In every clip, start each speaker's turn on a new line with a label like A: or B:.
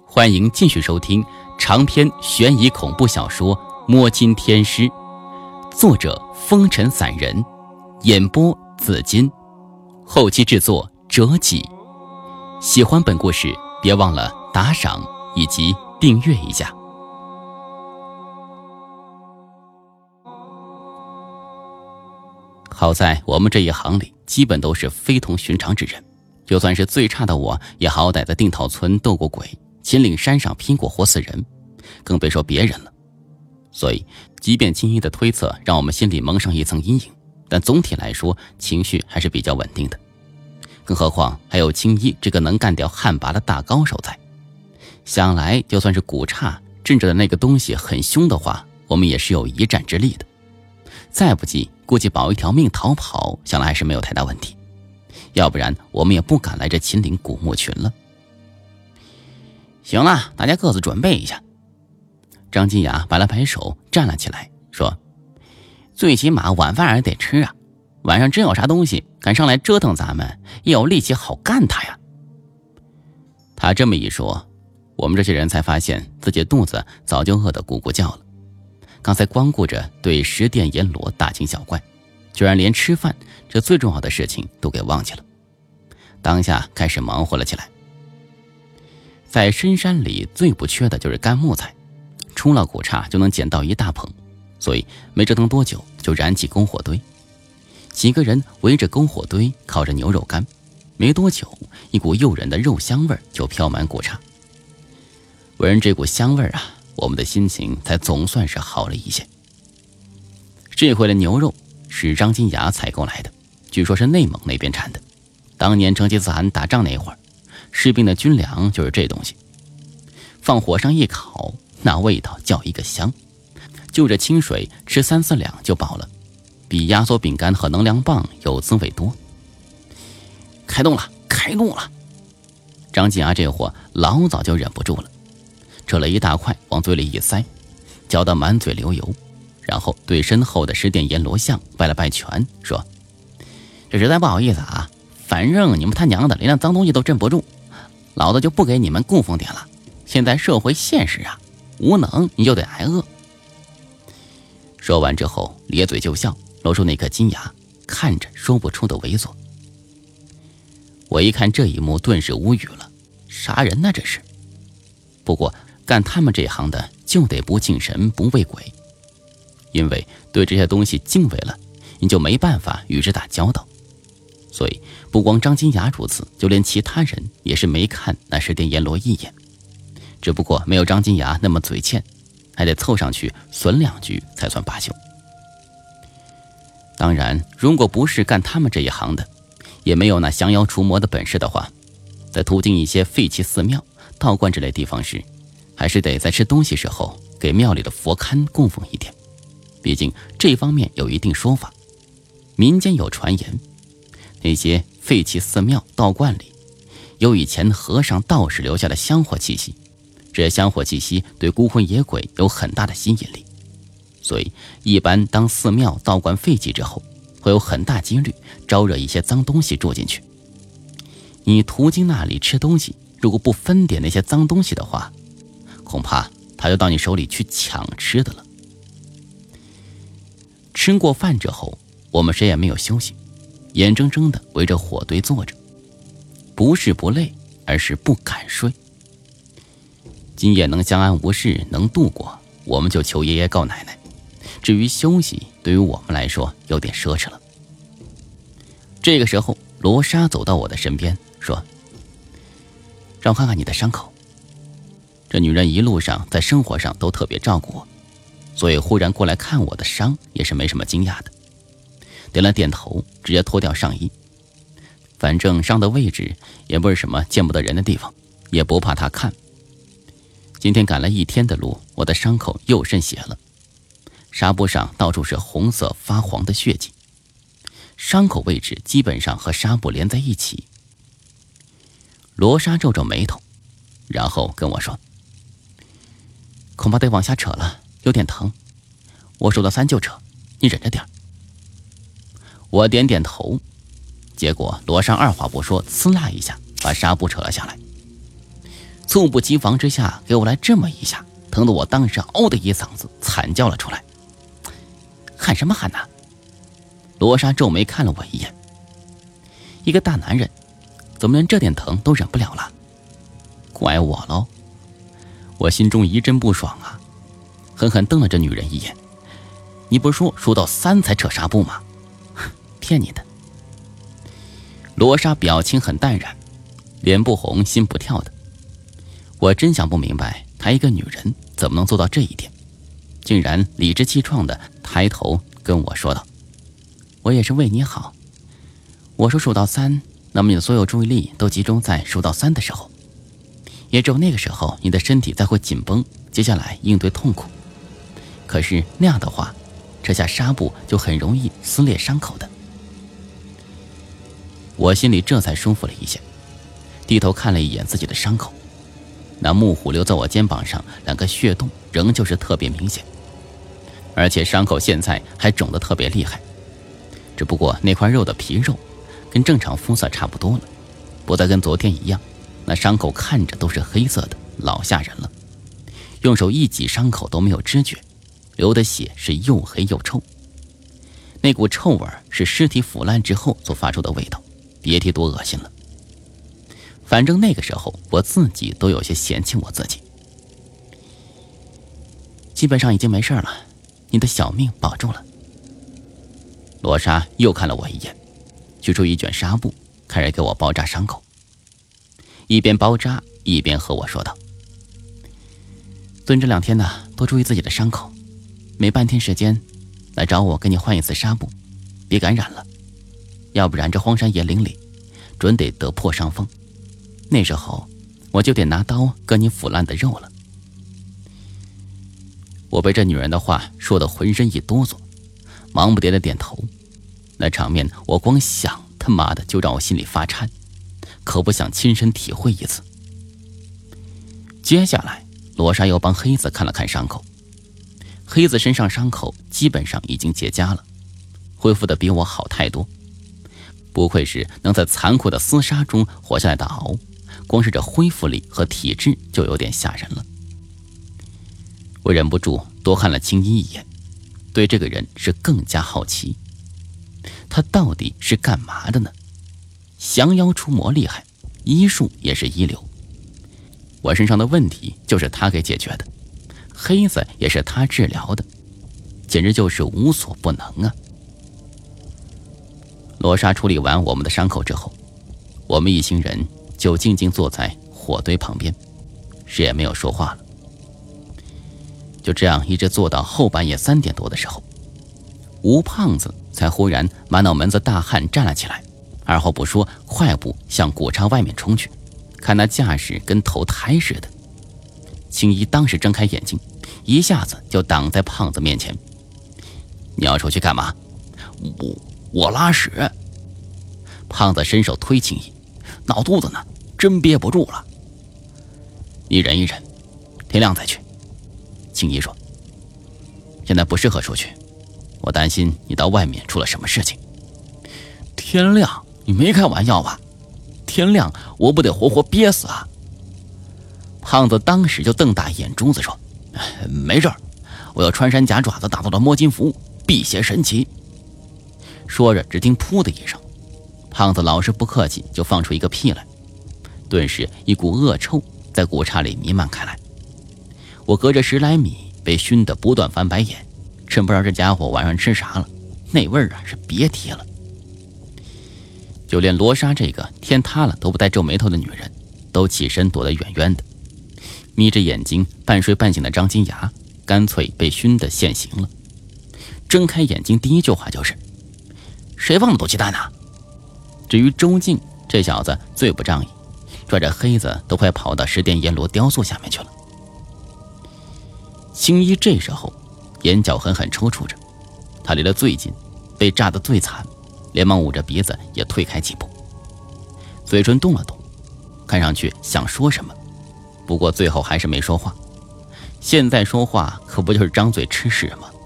A: 欢迎继续收听长篇悬疑恐怖小说《摸金天师》，作者风尘散人，演播紫金，后期制作折戟。喜欢本故事别忘了打赏以及订阅一下。好在我们这一行里基本都是非同寻常之人，就算是最差的我也好歹在定陶村斗过鬼，秦岭山上拼过活死人，更别说别人了。所以即便青衣的推测让我们心里蒙上一层阴影，但总体来说情绪还是比较稳定的。更何况还有青衣这个能干掉旱魃的大高手在，想来就算是古刹镇着的那个东西很凶的话，我们也是有一战之力的。再不济估计保一条命逃跑，想来还是没有太大问题，要不然我们也不敢来这秦岭古墓群了。行了，大家各自准备一下。张金雅摆了摆手，站了起来，说：最起码晚饭也得吃啊，晚上真有啥东西敢上来折腾咱们，也有力气好干他呀。他这么一说，我们这些人才发现自己肚子早就饿得咕咕叫了。刚才光顾着对十殿阎罗大惊小怪，居然连吃饭这最重要的事情都给忘记了。当下开始忙活了起来。在深山里最不缺的就是干木材，出了古刹就能捡到一大捧，所以没折腾多久就燃起篝火堆。几个人围着篝火堆烤着牛肉干，没多久一股诱人的肉香味就飘满古刹。闻这股香味啊，我们的心情才总算是好了一些。这回的牛肉是张金雅采购来的，据说是内蒙那边产的，当年成吉思汗打仗那会儿，士兵的军粮就是这东西。放火上一烤，那味道叫一个香，就着清水吃3-4两就饱了，比压缩饼干和能量棒有滋味多。开动了，开动了！张金雅这货老早就忍不住了，扯了一大块往嘴里一塞，嚼得满嘴流油，然后对身后的十殿阎罗像拜了拜拳，说：这实在不好意思啊，反正你们他娘的连那脏东西都镇不住，老子就不给你们供奉点了。现在社会现实啊，无能你就得挨饿。说完之后咧嘴就笑，露出那颗金牙，看着说不出的猥琐。我一看这一幕顿时无语了，啥人呢这是？不过干他们这行的就得不敬神不畏鬼，因为对这些东西敬畏了，你就没办法与之打交道。所以不光张金雅如此，就连其他人也是没看那十殿阎罗一眼，只不过没有张金雅那么嘴欠，还得凑上去损2句才算罢休。当然如果不是干他们这一行的，也没有那降妖除魔的本事的话，在途经一些废弃寺庙道观之类地方时，还是得在吃东西时候给庙里的佛龛供奉一点，毕竟这方面有一定说法。民间有传言，那些废弃寺庙道观里有以前和尚道士留下的香火气息，这香火气息对孤魂野鬼有很大的吸引力，所以一般当寺庙道观废弃之后，会有很大几率招惹一些脏东西住进去。你途经那里吃东西，如果不分点那些脏东西的话，恐怕他就到你手里去抢吃的了。吃过饭之后，我们谁也没有休息，眼睁睁地围着火堆坐着，不是不累，而是不敢睡。今夜能相安无事，能度过，我们就求爷爷告奶奶，至于休息，对于我们来说有点奢侈了。这个时候罗莎走到我的身边说：让我看看你的伤口。这女人一路上在生活上都特别照顾我，所以忽然过来看我的伤也是没什么惊讶的，点了点头，直接脱掉上衣。反正伤的位置也不是什么见不得人的地方，也不怕她看。今天赶了1天的路，我的伤口又渗血了，纱布上到处是红色发黄的血迹，伤口位置基本上和纱布连在一起。罗莎皱皱眉头，然后跟我说：恐怕得往下扯了，有点疼，我数到3就扯，你忍着点。我点点头，结果罗莎二话不说，呲啦一下把纱布扯了下来。 猝不及防之下给我来这么一下，疼得我当时嗷的一嗓子惨叫了出来。喊什么喊呐？罗莎皱眉看了我一眼。一个大男人怎么连这点疼都忍不了了？怪我喽。我心中一阵不爽啊，狠狠瞪了这女人一眼。你不是说数到3才扯纱布吗？骗你的。罗莎表情很淡然，脸不红心不跳的。我真想不明白，她一个女人怎么能做到这一点，竟然理直气壮的抬头跟我说道：我也是为你好，我说数到3，那么你的所有注意力都集中在数到3的时候，也只有那个时候你的身体才会紧绷，接下来应对痛苦。可是那样的话，扯下纱布就很容易撕裂伤口的。我心里这才舒服了一些，低头看了一眼自己的伤口，那木虎留在我肩膀上2个血洞仍旧是特别明显，而且伤口现在还肿得特别厉害。只不过那块肉的皮肉跟正常肤色差不多了，不再跟昨天一样，那伤口看着都是黑色的，老吓人了。用手一挤伤口都没有知觉，流的血是又黑又臭，那股臭味是尸体腐烂之后所发出的味道，别提多恶心了。反正那个时候我自己都有些嫌弃我自己。基本上已经没事了，你的小命保住了。罗莎又看了我一眼，取出一卷纱布，开始给我包扎伤口，一边包扎一边和我说道：最近这2天呢，多注意自己的伤口，每半天时间来找我给你换一次纱布，别感染了，要不然这荒山野岭里准得得破伤风，那时候我就得拿刀割你腐烂的肉了。我被这女人的话说得浑身一哆嗦，忙不迭的点头。那场面我光想他妈的就让我心里发颤，可不想亲身体会一次。接下来罗莎又帮黑子看了看伤口，黑子身上伤口基本上已经结痂了，恢复的比我好太多，不愧是能在残酷的厮杀中活下来的獒，光是这恢复力和体质就有点吓人了。我忍不住多看了青衣一眼，对这个人是更加好奇，他到底是干嘛的呢？降妖除魔厉害，医术也是一流，我身上的问题就是他给解决的，黑子也是他治疗的，简直就是无所不能啊。罗莎处理完我们的伤口之后，我们一行人就静静坐在火堆旁边，谁也没有说话了。就这样一直坐到后半夜3点多的时候，吴胖子才忽然满脑门子大汗站了起来，二话不说快步向谷场外面冲去，看那架势跟投胎似的。青衣当时睁开眼睛，一下子就挡在胖子面前。你要出去干嘛？我拉屎。胖子伸手推青衣，闹肚子呢，真憋不住了。你忍一忍，天亮再去。青衣说，现在不适合出去，我担心你到外面出了什么事情。天亮？你没开玩笑吧？天亮我不得活活憋死啊！胖子当时就瞪大眼珠子说，没事儿，我有穿山甲爪子打造的摸金符，辟邪神奇。说着只听噗的一声，胖子老是不客气就放出一个屁来，顿时一股恶臭在谷场里弥漫开来。我隔着10来米被熏得不断翻白眼，真不知道这家伙晚上吃啥了，那味儿啊是别提了。就连罗莎这个天塌了都不带皱眉头的女人都起身躲得远远的，眯着眼睛半睡半醒的张金牙干脆被熏得现形了，睁开眼睛第一句话就是，谁放的毒气弹啊？至于周静这小子最不仗义，拽着黑子都快跑到十殿阎罗雕塑下面去了。青衣这时候眼角狠狠抽搐着，他离得最近，被炸得最惨，连忙捂着鼻子也退开几步，嘴唇动了动，看上去想说什么，不过最后还是没说话。现在说话可不就是张嘴吃屎吗？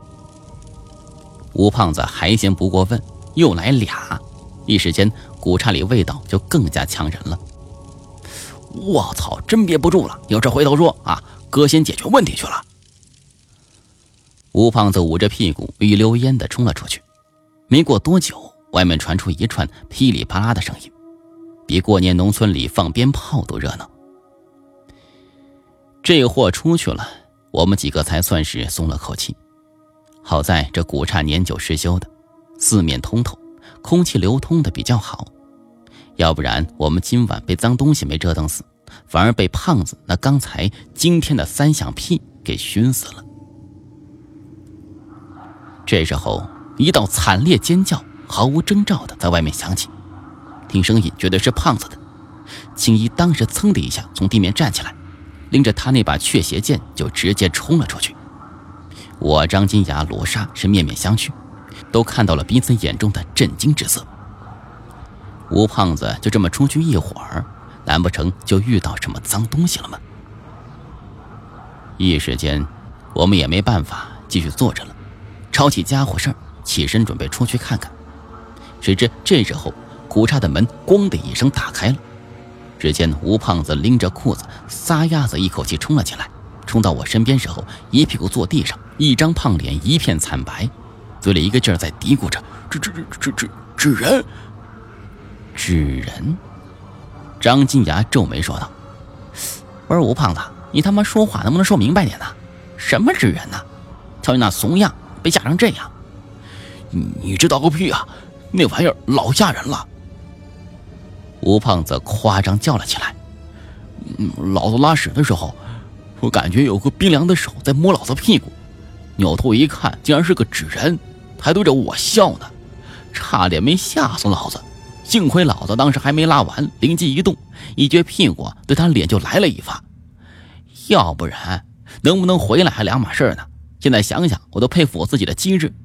A: 吴胖子还嫌不过分，又来俩，一时间谷场里味道就更加呛人了。
B: 我操，真憋不住了，有事回头说啊，哥先解决问题去了。
A: 吴胖子捂着屁股一溜烟地冲了出去。没过多久，外面传出一串噼里啪啦的声音，比过年农村里放鞭炮都热闹。这货出去了，我们几个才算是松了口气。好在这古刹年久失修的，四面通透，空气流通的比较好，要不然我们今晚被脏东西没折腾死，反而被胖子那刚才惊天的3响屁给熏死了。这时候一道惨烈尖叫毫无征兆的在外面响起，听声音绝对是胖子的。青衣当时噌的一下从地面站起来，拎着他那把雀鞋剑就直接冲了出去。我张金牙罗刹是面面相觑，都看到了彼此眼中的震惊之色。吴胖子就这么出去一会儿，难不成就遇到什么脏东西了吗？一时间我们也没办法继续坐着了，抄起家伙事儿起身准备出去看看。谁知这时候古刹的门咣的一声打开了，只见吴胖子拎着裤子撒丫子一口气冲了起来，冲到我身边时候一屁股坐地上，一张胖脸一片惨白，嘴里一个劲儿在嘀咕着纸人。纸人？张金牙皱眉说道：“不是吴胖子，你他妈说话能不能说明白点呢？什么纸人呢？瞧你那怂样，被吓成这样。”
B: 你知道个屁啊，那玩意儿老吓人了。
A: 吴胖子夸张叫了起来：“
B: 老子拉屎的时候，我感觉有个冰凉的手在摸老子屁股，扭头一看，竟然是个纸人，还对着我笑呢，差点没吓死老子。幸亏老子当时还没拉完，灵机一动，一撅屁股对他脸就来了一发，要不然能不能回来还两码事呢。现在想想，我都佩服我自己的机智。”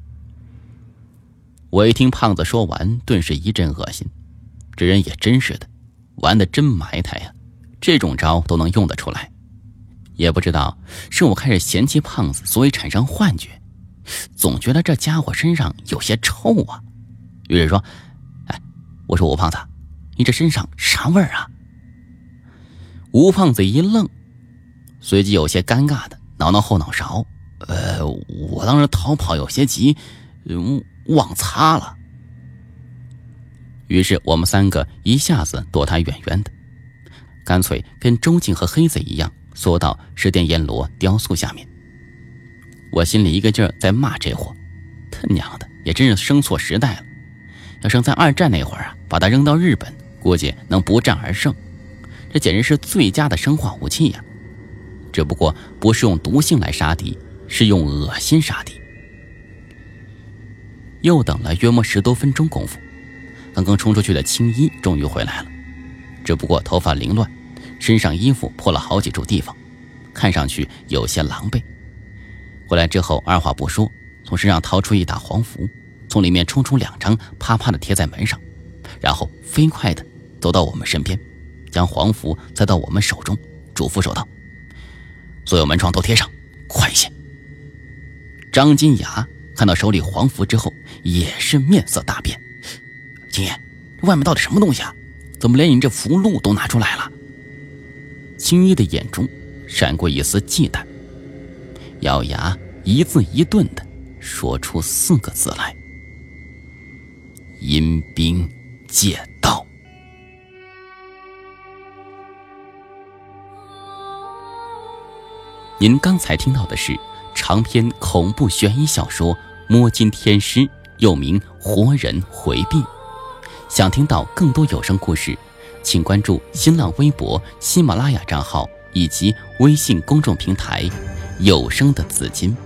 A: 我一听胖子说完，顿时一阵恶心。这人也真是的，玩得真埋汰呀，这种招都能用得出来。也不知道是我开始嫌弃胖子，所以产生幻觉，总觉得这家伙身上有些臭啊。于是说：“哎，我说吴胖子，你这身上啥味儿啊？”吴胖子一愣，随即有些尴尬的挠挠后脑勺：“我当时逃跑有些急，忘擦了。”于是我们3个一下子躲他远远的，干脆跟周静和黑子一样缩到十殿阎罗雕塑下面。我心里一个劲儿在骂这货，他娘的也真是生错时代了。要生在2战那会儿啊，把他扔到日本，估计能不战而胜。这简直是最佳的生化武器呀！只不过不是用毒性来杀敌，是用恶心杀敌。又等了约莫10多分钟功夫，刚刚冲出去的青衣终于回来了，只不过头发凌乱，身上衣服破了好几处地方，看上去有些狼狈。回来之后二话不说，从身上掏出一沓黄符，从里面冲出2张，啪啪地贴在门上，然后飞快地走到我们身边，将黄符塞到我们手中，嘱咐说道：“所有门窗都贴上，快些！”张金牙看到手里黄符之后也是面色大变：“金爷，外面到底什么东西啊？怎么连你这符箓都拿出来了？”青衣的眼中闪过一丝忌惮，咬牙一字一顿地说出4个字来：“阴兵借道。”您刚才听到的是长篇恐怖悬疑小说《摸金天师》，又名《活人回避》。想听到更多有声故事，请关注新浪微博、喜马拉雅账号以及微信公众平台有声的紫金。